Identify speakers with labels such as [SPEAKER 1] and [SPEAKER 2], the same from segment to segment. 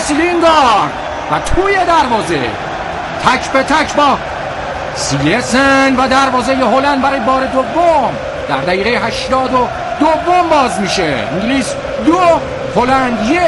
[SPEAKER 1] جسی لینگارد و توی دروازه تک به تک با سیلسن و دروازه هلند برای بار دوم در دقیقه 82 باز میشه. انگلیس 2 هلند 1.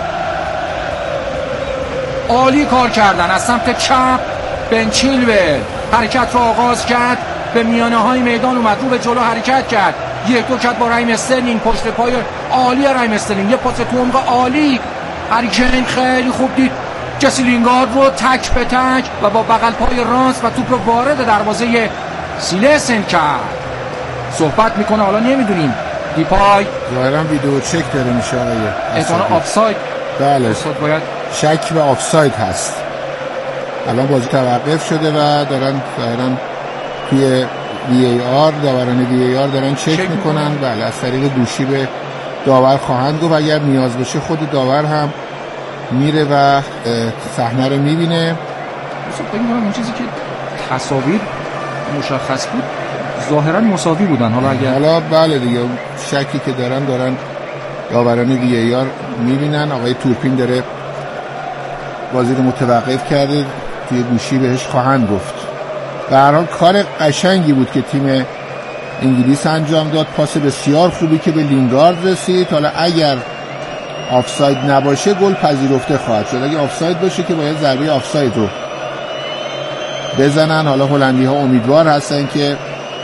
[SPEAKER 1] عالی کار کردن. از سمت چپ بن چیلول حرکت رو آغاز کرد، به میانه های میدان اومد، رو به جلو حرکت کرد، 1-2 کرد با رایم استرلینگ، پشت پای عالی رایم استرلینگ، یه پاس تو عمق عالی. هری کین خیلی خوب دید جسی لینگارد رو تک به تک و با بغل پای راست و توپ رو وارد دروازه سیلسن کرد. صحبت میکنه حالا نمیدونیم دیپای
[SPEAKER 2] ظاهرا ویدیو چک داره میشه
[SPEAKER 1] احتمال آفساید.
[SPEAKER 2] بله
[SPEAKER 1] باید
[SPEAKER 2] شک به آفساید هست. الان بازی توقف شده و دارن ظاهرا توی VAR داوران VAR دارن چک میکنن. بله از طریق گوشی به داور خواهند گفت، اگر نیاز بشه خود داور هم میره و صحنه رو میبینه.
[SPEAKER 1] فکر می‌کنم اون چیزی که تصاویر مشخص بود ظاهرا مساوی بودن.
[SPEAKER 2] حالا بله دیگه شکی که دارن داوران VAR میبینن. آقای تورپین داره بازی رو متوقف کرده، توی گوشی بهش خواهند گفت. به هر حال کار قشنگی بود که تیم انگلیس انجام داد، پاس بسیار خوبی که به لینگارد رسید. حالا اگر آفساید نباشه گل پذیرفته خواهد شد، اگه آفساید باشه که باید ضربه آفساید رو بزنن. حالا هلندی ها امیدوار هستن که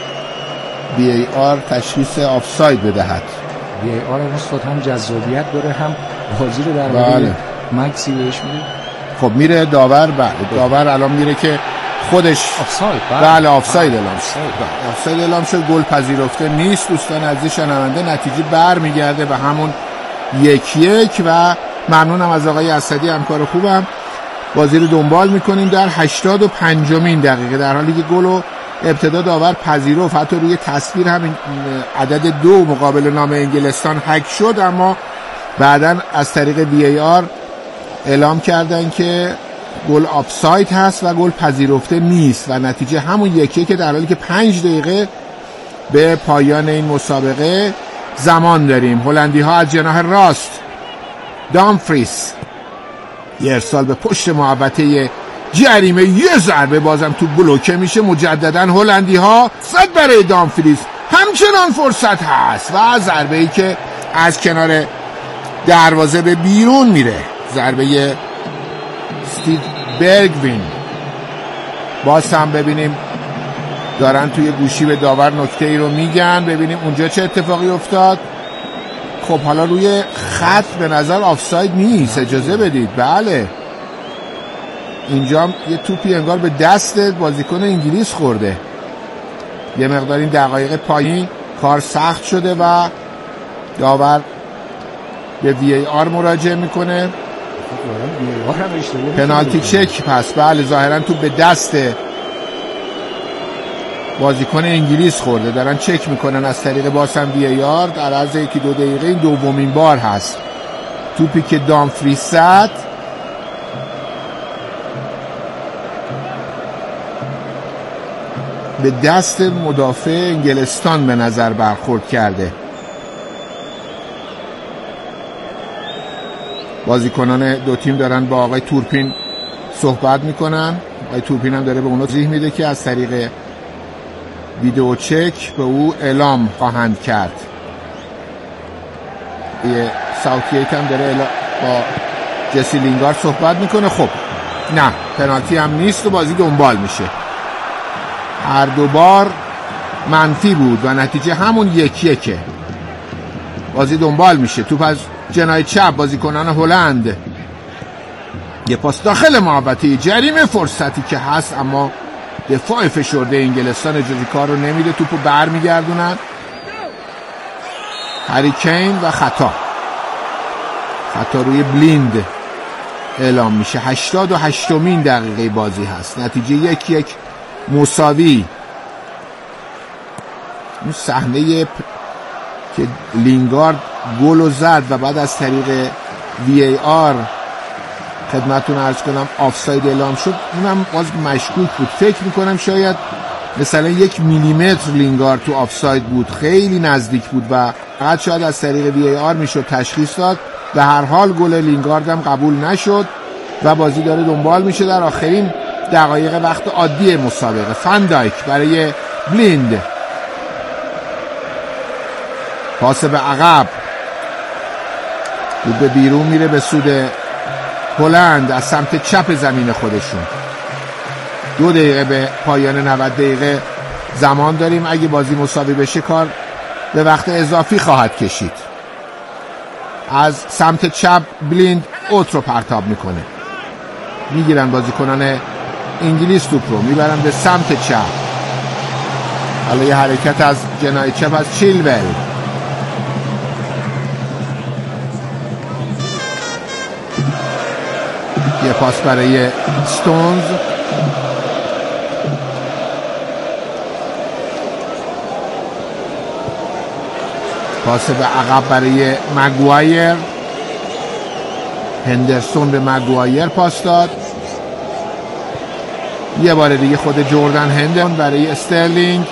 [SPEAKER 2] VAR تشخیص آفساید بدهد.
[SPEAKER 1] VAR استاد هم جذابیت داره هم بازی رو در واقع مکسی بهش میده.
[SPEAKER 2] خب میره داور. بله داور الان میره که خودش
[SPEAKER 1] آفساید.
[SPEAKER 2] بله آفساید اعلام شد. آفساید اعلام شد، گل پذیرفته نیست. دوستان عزیز شنونده نتیجه برمیگرده به همون 1-1 و ممنونم از آقای اسدی همکار خوبم. بازی رو دنبال میکنیم در 85مین دقیقه، در حالی که گل رو ابتدا داور پذیرفت، حتی روی تصویر همین عدد 2 مقابل نام انگلستان حک شد، اما بعداً از طریق VAR اعلام کردن که گل آفساید هست و گل پذیرفته نیست و نتیجه همون 1-1 که در حالی که 5 دقیقه به پایان این مسابقه زمان داریم. هلندی ها از جناح راست دامفریس یه ارسال به پشت محوطه جریمه، یه ضربه بازم تو بلوکه میشه. مجددا هلندی ها صد برای دامفریس، همچنان فرصت هست و ضربه ای که از کنار دروازه به بیرون میره، ضربه استیو برگوین. باز هم ببینیم دارن توی گوشی به داور نکته ای رو میگن، ببینیم اونجا چه اتفاقی افتاد. خب حالا روی خط به نظر آفساید نیست، اجازه بدید. بله اینجا یه توپی انگار به دست بازیکن انگلیس خورده. یه مقدار این دقایق پایین کار سخت شده و داور به VAR مراجعه میکنه. پنالتی چک پس. بله ظاهرا تو به دست بازیکن انگلیس خورده، دارن چک میکنن از طریق باسم VAR. در عرض 1-2 دقیقه این دومین بار هست توپی که دامفریس زد به دست مدافع انگلستان به نظر برخورد کرده. بازیکنان دو تیم دارن با آقای تورپین صحبت میکنن. آقای تورپین هم داره به اونا توضیح میده که از طریق ویدیو چک به او اعلام خواهند کرد. یه ساوتگیت هم داره با جسی لینگارد صحبت میکنه. خب نه پنالتی هم نیست و بازی دنبال میشه. هر دو بار منفی بود و نتیجه همون 1-1. بازی دنبال میشه. توپ از جناح چپ بازیکنان هلند، یه پاس داخل محوطه جریمه، فرصتی که هست اما دفاع فشرده انگلستان اجازه کار رو نمیده، توپو برمیگردونن. هری کین و خطا روی بلیند اعلام میشه. 88مین دقیقه بازی هست، نتیجه 1-1 مساوی. اون صحنه که لینگارد گل زد و بعد از طریق VAR خدمتتون عرض کنم آفساید اعلام شد، اونم باز مشکوک بود. فکر میکنم شاید مثلا 1 میلیمتر لینگارد تو آفساید بود، خیلی نزدیک بود و فقط شاید از طریق VAR میشد تشخیص داد. به هر حال گل لینگارد هم قبول نشد و بازی داره دنبال میشه در آخرین دقایق وقت عادی مسابقه. فندایک برای بلیند، پاس به عقب، به بیرون میره به سود هلند از سمت چپ زمین خودشون. 2 دقیقه به پایان 90 دقیقه زمان داریم. اگه بازی مساوی بشه کار به وقت اضافی خواهد کشید. از سمت چپ بلیند اوت رو پرتاب میکنه، میگیرن بازیکنان انگلیس توپ رو میبرن به سمت چپ. حالا یه حرکت از جناح چپ از چیلول، یه پاس برای ستونز، پاس به عقب برای مگوایر، هندرسون به مگوایر پاس داد. یه بار دیگه خود جردن هندرسون برای استرلینگ،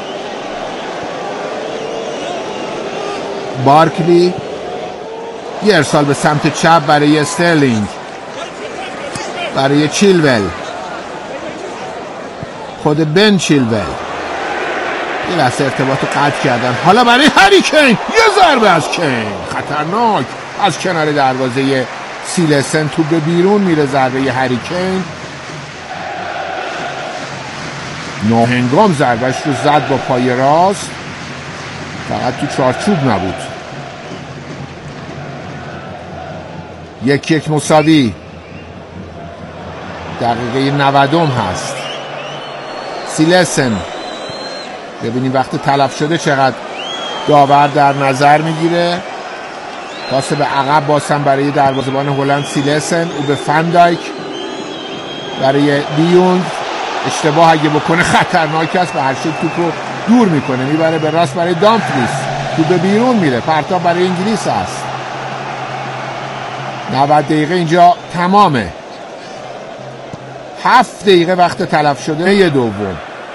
[SPEAKER 2] بارکلی، یه ارسال به سمت چپ برای استرلینگ، برای چیلول، خود بن چیلول، یه لحظه ارتباط رو قطع کردن. حالا برای هری کین، یه ضربه از کین خطرناک از کنار دروازه سیلسن، تو به بیرون میره. ضربه هری کین ناهنگام ضربهش رو زد با پای راست، فقط تو چارچوب نبود. 1-1 مساوی. دقیقه 90 هست. سیلسن، ببینیم وقت تلف شده چقدر داور در نظر میگیره. پاس به عقب بازم برای دروازه‌بان هلند سیلسن، او به فندایک، برای دیونگ، اشتباه اگه بکنه خطرناک است، به هر شکل توپ رو دور میکنه، میبره به راست برای دامفریز، توپ به بیرون میره. پرتاب برای انگلیس است. 90 دقیقه اینجا تمامه. 7 دقیقه وقت تلف شده یه دوم.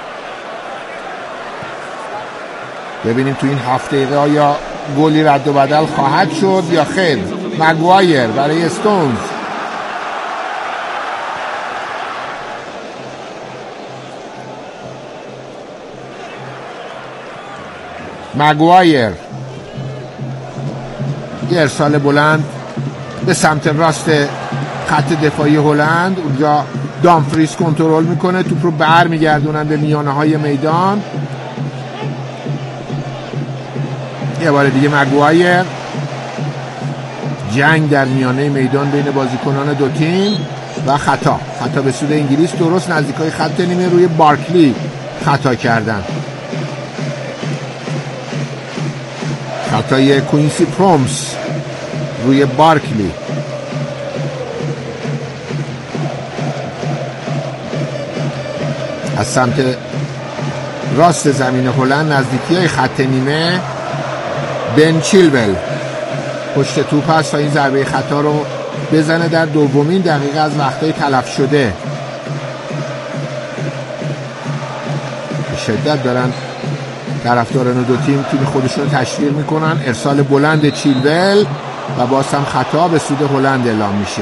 [SPEAKER 2] ببینیم تو این 7 دقیقه آیا گلی رد و بدل خواهد شد یا خیر. مگوایر برای استونز، مگوایر، یه ارسال بلند به سمت راست خط دفاعی هلند. اونجا دامفریز کنترل میکنه، توپ رو برمیگردونن به میانه های میدان. یه بار دیگه مگوایر، جنگ در میانه میدان بین بازیکنان دو تیم و خطا به سود انگلیس. درست نزدیکای خط نیمه روی بارکلی خطا کردن. خطای کوینسی پرومس روی بارکلی. از سمت راست زمین هلند نزدیکی های خط نیمه بن چیلول پشت توپ هست تا این ضربه خطا رو بزنه در دومین دقیقه از وقتای تلف شده. به شدت دارن طرفداران دو تیم خودشون رو تشویق میکنن. ارسال بلند چیلول و باز هم خطا به سود هلند اعلام میشه.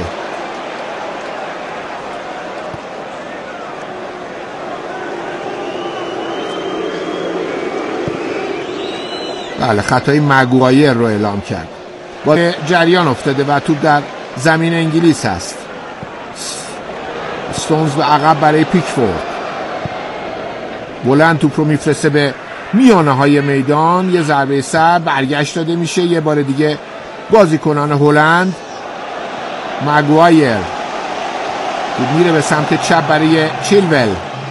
[SPEAKER 2] بله، خطای مگوایر رو اعلام کرد. با جریان افتاده و توپ در زمین انگلیس هست. ستونز به عقب برای پیکفورد، بلند توپ رو میفرسته به میانه های میدان. یه ضربه سر برگشت داده میشه. یه بار دیگه بازیکنان هلند، مگوایر میره به سمت چپ برای چیلول،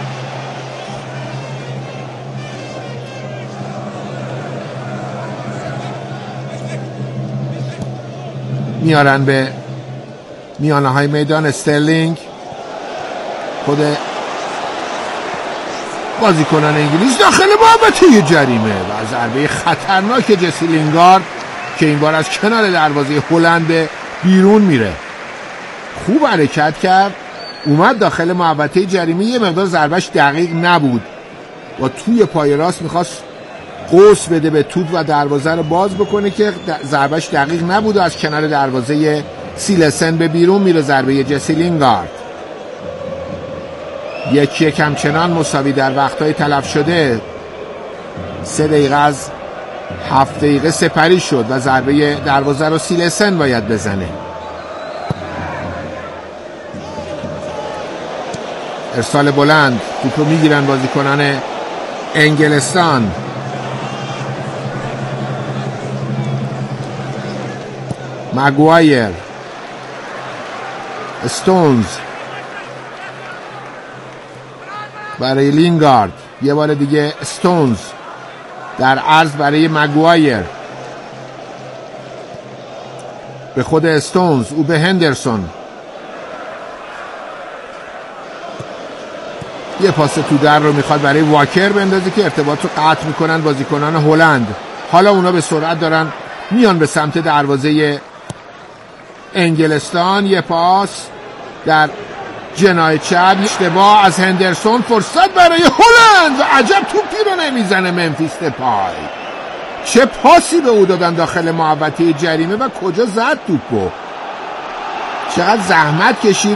[SPEAKER 2] میارن به میانه های میدان. استرلینگ، خود بازیکنان انگلیس داخل محوطه جریمه و ضربه خطرناک جسی لینگارد که این بار از کنار دروازه هلند به بیرون میره. خوب حرکت کرد، اومد داخل محوطه جریمه. یه مقدار ضربهش دقیق نبود و توی پای راست میخواست قوس بده به توپ و دروازه رو باز بکنه که ضربش دقیق نبود و از کنار دروازه سیلسن به بیرون میره. ضربه جسی لینگارد. 1-1 همچنان مساوی در وقتهای تلف شده. 3 دقیقه از 7 دقیقه سپری شد و ضربه دروازه رو سیلسن باید بزنه. ارسال بلند، توپ رو میگیرن بازیکنان انگلستان. مگوایر، استونز برای لینگارد، یه بار دیگه استونز در عرض برای مگوایر، به خود استونز، او به هندرسون. یه پاس تو در رو میخواد برای واکر بندازه که ارتباط رو قطع میکنن بازیکنان هلند. حالا اونا به سرعت دارن میان به سمت دروازه انگلستان. یه پاس در جناح چپ، اشتباه از هندرسون، فرصت برای هلند و عجب توپی رو نمیزنه ممفیس دپای. چه پاسی به او دادن داخل محوطه جریمه و کجا زد توپو. چقدر زحمت کشید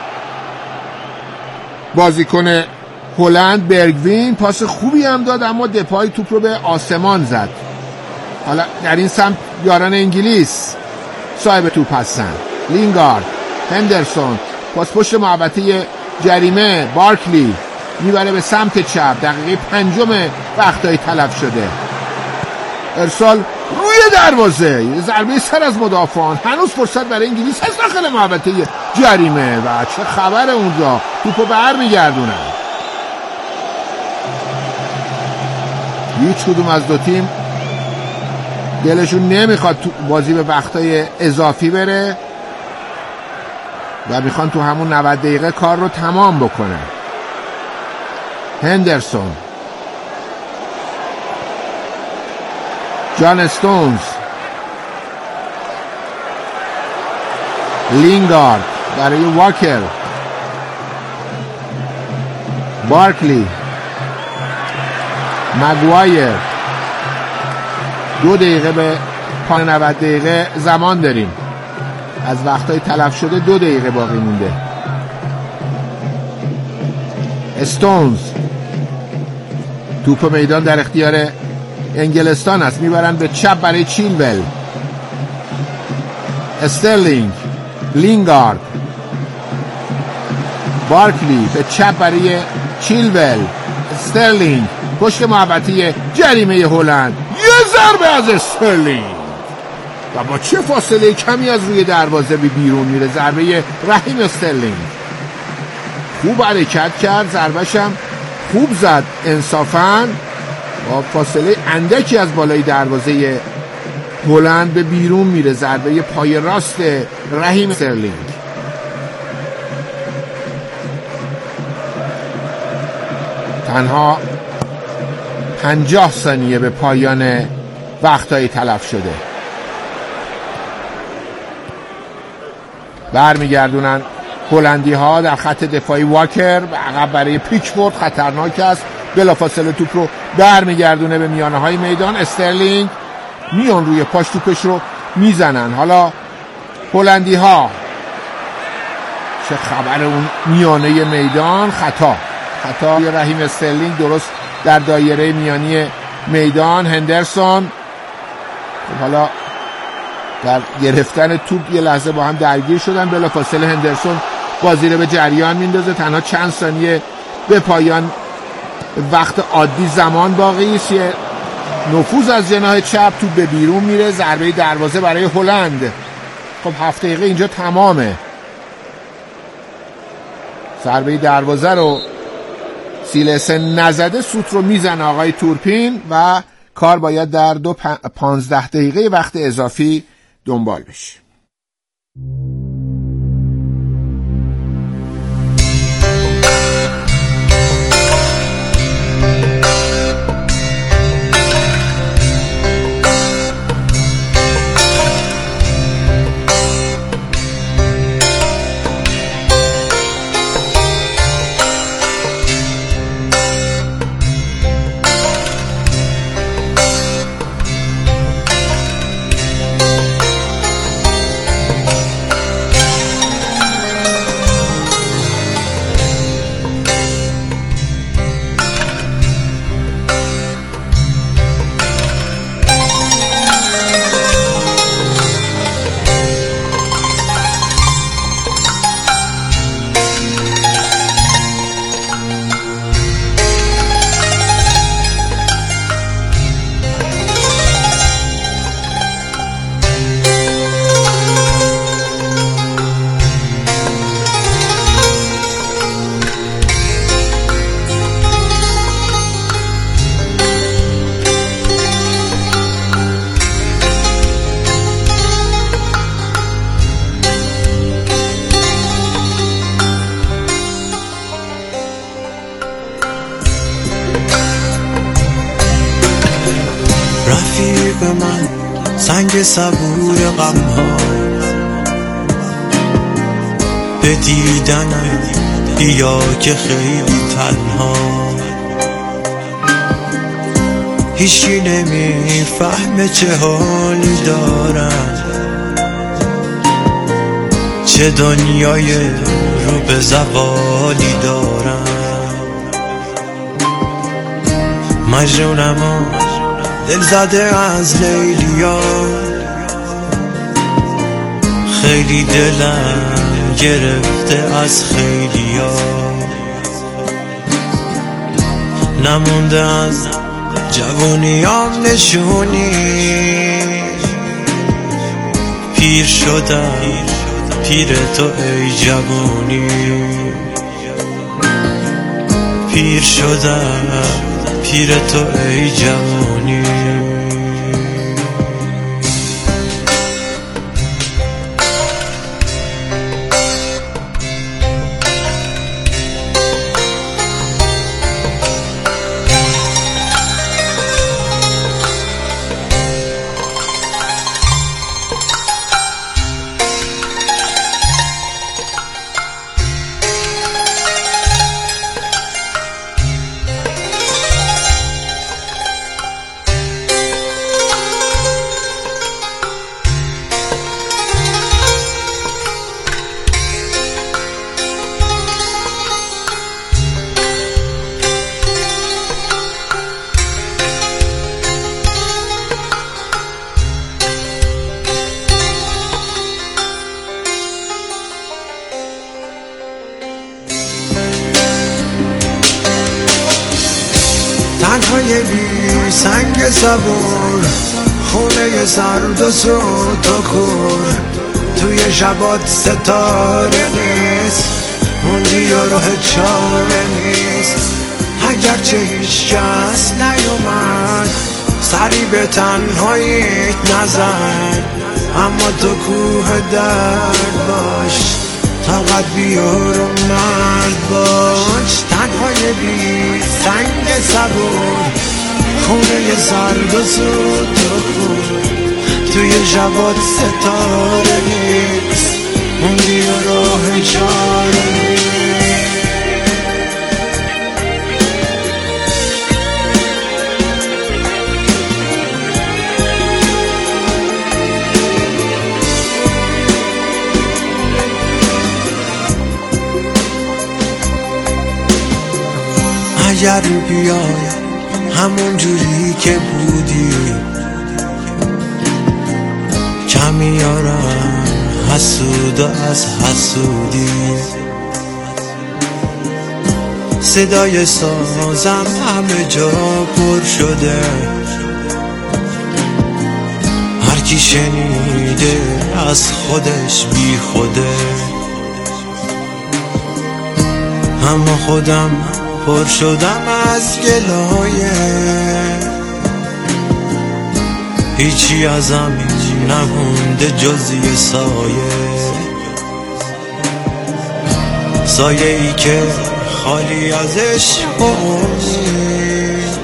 [SPEAKER 2] بازیکن هلند. برگوین پاس خوبی هم داد اما دپای توپ رو به آسمان زد. حالا در این سمت یاران انگلیس صاحب توپ هستن. لینگارد، هندرسون، پاس پشت محوطه جریمه. بارکلی میبره به سمت چپ. دقیقه 5 وقتای تلف شده. ارسال روی دروازه، ضربه سر از مدافعان. هنوز فرصت برای انگلیس هست داخل محوطه جریمه و چه خبر اونجا. توپو برمیگردونن. هیچ کدوم از دو تیم دلشون نمیخواد تو بازی به وقتای اضافی بره و میخوان تو همون 90 دقیقه کار رو تمام بکنن. هندرسون، جان استونز، لینگارد برای واکر، بارکلی، مگوایر. 2 دقیقه به پایان 90 دقیقه زمان داریم. از وقتای تلف شده 2 دقیقه باقی مونده. استونز، توپ میدان در اختیار انگلستان است. میبرن به چپ برای چیلول. استرلینگ، لینگارد، بارکلی به چپ برای چیلول. استرلینگ پشت محوطه جریمه هلند. یه ضربه از استرلینگ و با چه فاصله کمی از روی دروازه به بیرون میره. ضربه رحیم استرلینگ. خوب حرکت کرد، ضربه‌ش هم خوب زد انصافاً. با فاصله اندکی از بالای دروازه هلند به بیرون میره. ضربه پای راست رحیم استرلینگ. تنها 50 ثانیه به پایان وقتای تلف شده. برمیگردونن هلندی ها در خط دفاعی. واکر به عقب برای پیکفورد خطرناک است. بلافاصله توپ رو برمیگردونه به میانه های میدان. استرلینگ میان روی پاش توپش رو میزنن. حالا هلندی ها. چه خبر اون میانه میدان. خطا رحیم استرلینگ درست در دایره میانی میدان. هندرسون حالا در گرفتن توپ یه لحظه با هم درگیر شدن. بلافاصله هندرسون بازی رو به جریان میندازه. تنها چند ثانیه به پایان وقت عادی زمان باقی است. یه نفوذ از جناح چپ، توپ به بیرون میره. ضربه دروازه برای هلند. خب 7 دقیقه اینجا تمامه. ضربه دروازه رو سیلسن نزده، سوت رو میزنه آقای تورپین و کار باید در 15 دقیقه وقت اضافی دنبال بشه.
[SPEAKER 3] قلب من سنگ صبور غمها، به دیدنم بیا که خیلی تنها. هیچی نمیفهمه چه حالی دارم، چه دنیای رو به زوالی دارم. مجنونم و دل زده از لیلیا، خیلی دلم گرفته از خیلیا. نمونده از جوونیام نشونی، پیر شدم پیر تو ای جوونی. پیر شدم پیر تو ای جوونی. تنهای بی سنگ صبور، خونه سرد و سود و کور، توی شبات ستاره نیست، موندی و راه چاره نیست. اگرچه هیچ کس نیومد سری به تنهاییت نزد، اما تو کوه درد باش، طاقت بیار و مرد باش. تنهای بی سنگ صبور، خونه سرد و سود و کور، توی شبات ستاره نیست، موندی و راه چاره نیست. اگر بیای همون جوری که بودی، کمیارم حسود از حسودی. صدای سازم همه جا پر شده، هر کی شنیده از خودش بی خوده. اما خودم پر شدم از گلایه، هیچی ازم نمونده جز یه سایه ای که خالی ازش امید،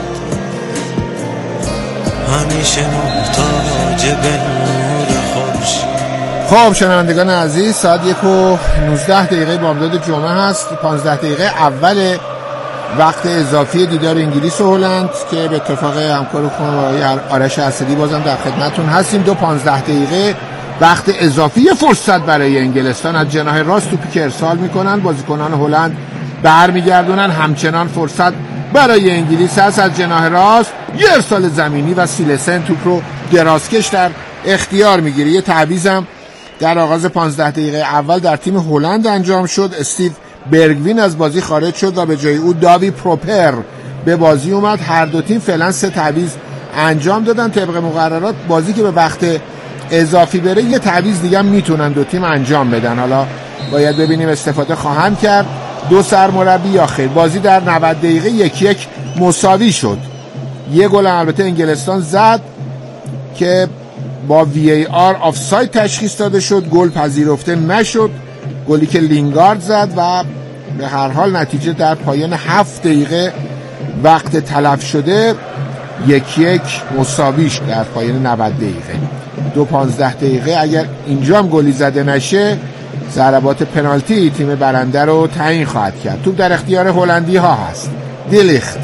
[SPEAKER 3] همیشه محتاج به نور خورشید.
[SPEAKER 2] خب شنوندگان عزیز، ساعت 1:19 بامداد جمعه هست. 15 دقیقه اول وقت اضافی دیدار انگلیس و هلند که به اتفاق همکار خانم آقای آرش اسدی بازم در خدمتتون هستیم. 2:15 دقیقه وقت اضافی فرصت برای انگلستان. از جناح راست توپی که ارسال میکنن بازیکنان هلند برمیگردونن، همچنان فرصت برای انگلیس هست. از جناح راست یه ارسال زمینی و سیلسن توپ رو درازکش در اختیار میگیره. یه تعویضم در آغاز 15 دقیقه اول در تیم هلند انجام شد. استیو برگوین از بازی خارج شد و به جای او داوی پروپر به بازی اومد. هر دو تیم فعلا 3 تعویض انجام دادن طبق مقررات. بازی که به وقت اضافی بره یه تعویض دیگه هم میتونن دو تیم انجام بدن، حالا باید ببینیم استفاده خواهند کرد 2 سرمربی یا خیر. بازی در 90 دقیقه 1-1 مساوی شد. یه گل البته انگلستان زد که با VAR آفساید تشخیص داده شد، گل پذیرفته نشد، گلی که لینگارد زد و به هر حال نتیجه در پایان 7 دقیقه وقت تلف شده 1-1 مساویش در پایان 90 دقیقه. 15 دقیقه اگر اینجا هم گلی زده نشه ضربات پنالتی تیم برنده رو تعیین خواهد کرد. توپ در اختیار هلندی ها هست. دیلیخت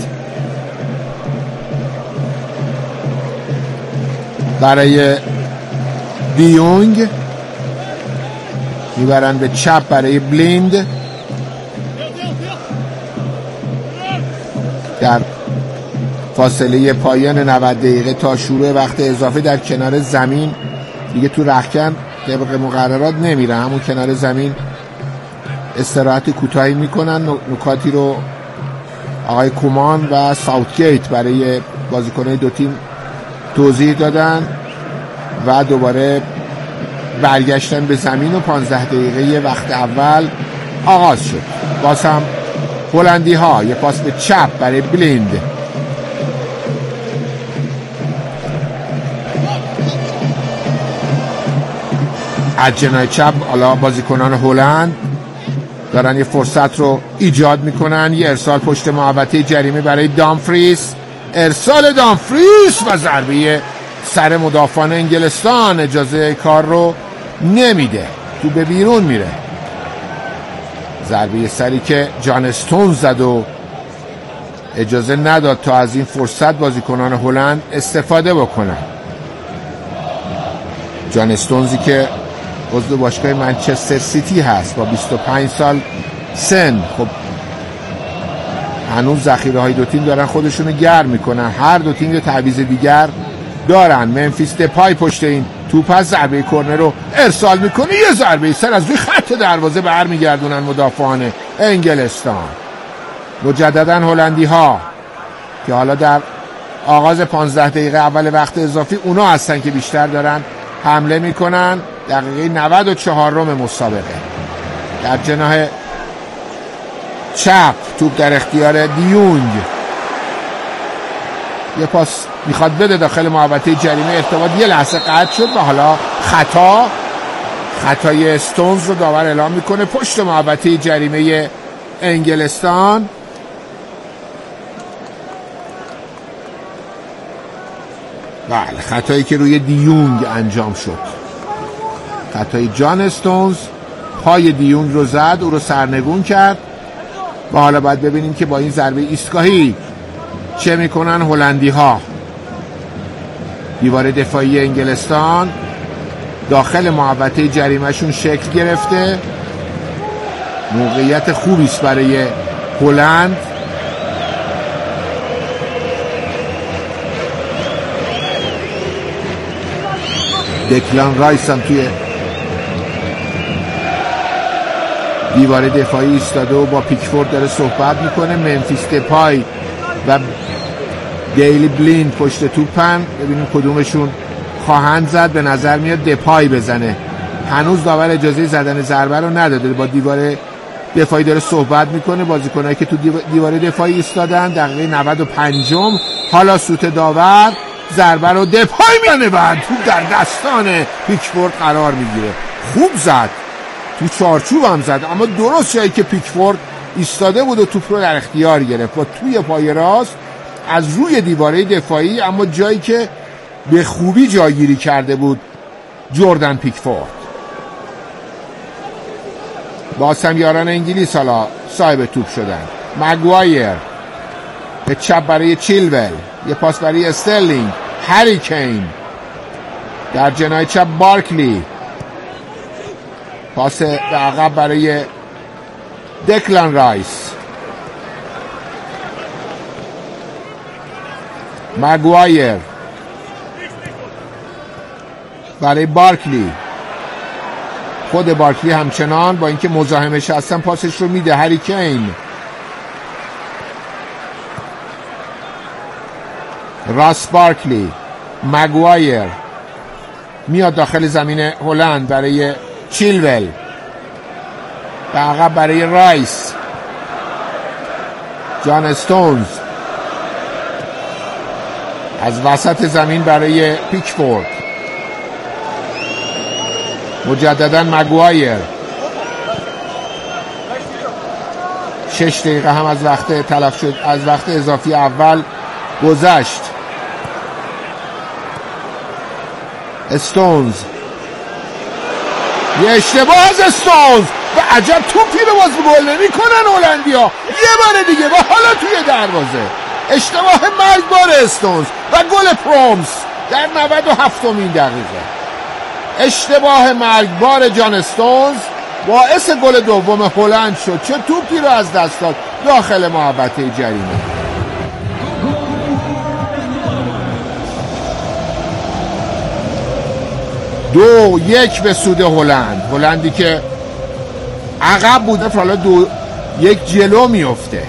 [SPEAKER 2] برای دیونگ، میبرن به چپ برای بلیند. در فاصله پایان 90 دقیقه تا شروع وقت اضافه در کنار زمین دیگه تو رختکن طبق مقررات نمیره، همون کنار زمین استراحت کوتاهی میکنن. نکاتی رو آقای کومان و ساوتگیت برای بازیکنان دو تیم توضیح دادن و دوباره برگشتن به زمین و 15 دقیقه وقت اول آغاز شد. باز هم هلندی ها یه پاس به چپ برای بلیند، از جناح چپ. حالا بازیکنان هلند دارن یه فرصت رو ایجاد میکنن. یه ارسال پشت محوطه جریمه برای دامفریز، ارسال دامفریز و ضربه سر مدافعان انگلستان اجازه کار رو نمیده، تو به بیرون میره. ضربه سری که جان استونز زد و اجازه نداد تا از این فرصت بازیکنان هلند استفاده بکنن. جان استونزی که عضو باشگاه منچستر سیتی هست با 25 سال سن. خب هنوز ذخیره های دو تیم دارن خودشونو گرم میکنن. هر دو تیم یه تعویض دیگر دارن. منفیس دپای پشت این توپ از ضربه کرنر رو ارسال میکنه، یه ضربه سر از روی خط دروازه برمیگردونن مدافعان انگلستان. مجددا هلندی ها که حالا در آغاز 15 دقیقه اول وقت اضافی اونا هستن که بیشتر دارن حمله میکنن. دقیقه 94 مسابقه. در جناح چپ توپ در اختیار دیونگ، یه پاس میخواد بده داخل محوطه جریمه، ارتباط یه لحظه قطع شد و حالا خطای استونز رو داور اعلام میکنه پشت محوطه جریمه انگلستان. بله، خطایی که روی دیونگ انجام شد، خطای جان استونز. پای دیونگ رو زد، او رو سرنگون کرد و حالا باید ببینیم که با این ضربه ایستگاهی چه میکنن هلندی ها. دیوار دفاعی انگلستان داخل محوطه جریمهشون شکل گرفته. موقعیت خوبی است برای هلند. دکلان رایس هم توی دیوار دفاعی ایستاده و با پیکفورد داره صحبت میکنه. منفیس دپای و دیلی بلیند پشت توپن. ببینیم کدومشون خواهند زد. به نظر میاد دپای بزنه. هنوز داور اجازه زدن ضربه رو نداده، با دیوار دفاعی داره صحبت میکنه. بازیکنایی که تو دیوار دفاعی ایستادن. دقیقه 95 حالا سوت داور ضربه رو دپای میانه و توپ در دستان پیکفورد قرار میگیره. خوب زد، تو چارچوب هم زد، اما درست جایی که پیکفورد ایستاده بود و توپ رو در اختیار گرفت با توی پای راست از روی دیواره دفاعی، اما جایی که به خوبی جایگیری کرده بود جردن پیکفورد. باز هم یاران انگلیس حالا صاحب توپ شدن. مگوایر به چپ برای چیلول، یه پاس برای استرلینگ. هری کین در جناح چپ. بارکلی پاس به عقب برای دکلان رایس. مگوایر برای بارکلی. خود بارکلی همچنان با اینکه مزاحمش هستن پاسش رو میده. هری کین، راس بارکلی، مگوایر میاد داخل زمین هلند برای چیلول. به عقب برای رایس. جان استونز از وسط زمین برای پیکفورد. مجددا مگوایر. 6 دقیقه هم از وقت تلف شد، از وقت اضافی اول گذشت. استونز، یه اشتباه از استونز و عجب توپی رو باز گل نمی‌کنن هلندیا. یه بار دیگه و حالا توی دروازه اشتباه مرگبار استونز و گل پرومس در 97مین دقیقه. اشتباه مرگبار جان استونز باعث گل دوم هلند شد. چه توپی رو از دست داد داخل محوطه جریمه. دو یک به سود هلند. هلندی که عقب بوده حالا 2-1 جلو میفته.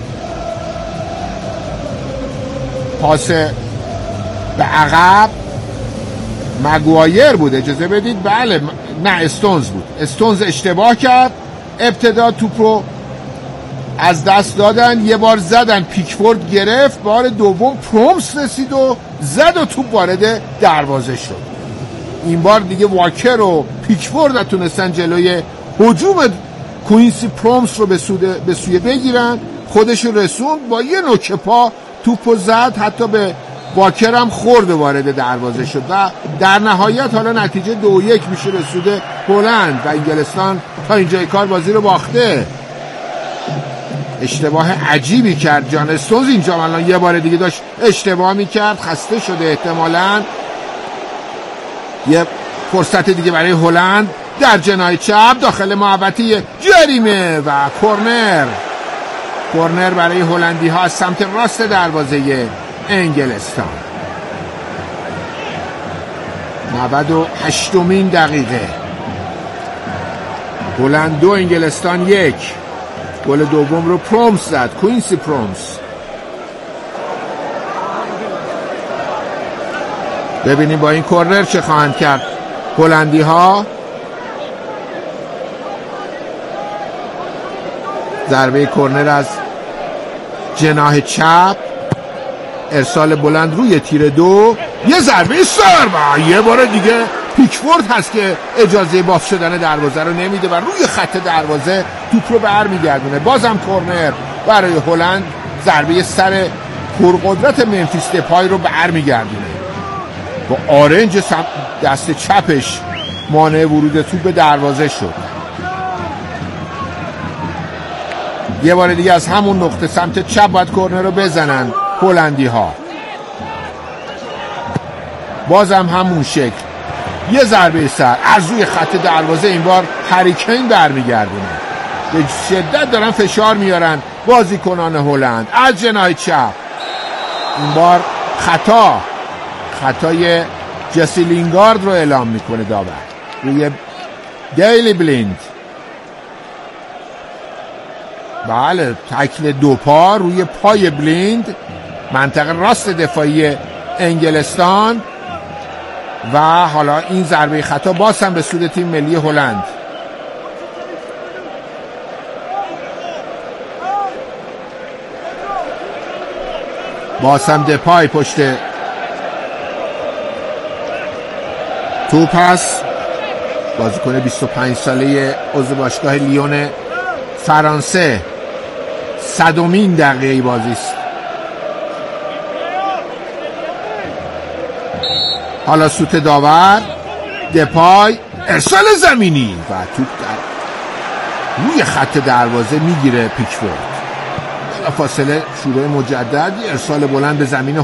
[SPEAKER 2] پاس به عقب مگوایر بود، اجازه بدید. بله نه استونز بود. استونز اشتباه کرد، ابتدا توپ رو از دست دادن، یه بار زدن، پیکفورد گرفت، بار دوم پرومس رسید و زد و توپ وارد دروازه شد. این بار دیگه واکر و پیکفورد تونستن جلوی هجوم کوینسی پرومس رو به سوی بگیرن. خودش رسوند با یه نوک پا توپو زد، حتی به واکر هم خورد وارد دروازه شد و در نهایت حالا نتیجه 2-1 میشه به سود هلند و انگلستان تا اینجای کار بازی رو باخته. اشتباه عجیبی کرد جان استونز اینجا. الان یه بار دیگه داشت اشتباه میکرد، خسته شده احتمالاً. یه فرصت دیگه برای هلند در جناح چپ داخل محوطه جریمه و کورنر برای هلندی ها از سمت راست دروازه انگلستان. 98مین دقیقه. هلند 2 انگلستان 1. گل دوم رو پرومس زد، کوینسی پرومس. ببینیم با این کورنر چه خواهند کرد هلندی ها. ضربه کورنر از جناح چپ، ارسال بلند روی تیر 2، یه ضربه سر و یه بار دیگه پیکفورد هست که اجازه باز شدن دروازه رو نمیده و روی خط دروازه توپ رو برمیگردونه. بازم کورنر برای هلند، ضربه سر پرقدرت ممفیس دپای رو برمیگردونه. با آرنج دست چپش مانع ورود توپ به دروازه شد. یه بار دیگه از همون نقطه سمت چپ باید کورنر رو بزنن هلندی ها. بازم همون شکل، یه ضربه سر از روی خط دروازه. این بار هری کین برمیگردونه. به شدت دارن فشار میارن بازیکنان هلند از جناح چپ. این بار خطای جسی لینگارد رو اعلام میکنه داور روی دیلی بلیند. بله تکل 2 پا روی پای بلیند، منطقه راست دفاعی انگلستان. و حالا این ضربه خطا باز هم به سود تیم ملی هلند. باز هم دپای پشت توپ هست. بازیکن 25 ساله عضو باشگاه لیون فرانسه. 100مین دقیقه بازی است. حالا سوت داور، دپای، ارسال زمینی و توپ در روی خط دروازه میگیره پیکفورد. فاصله شروع مجدد، ارسال بلند به زمین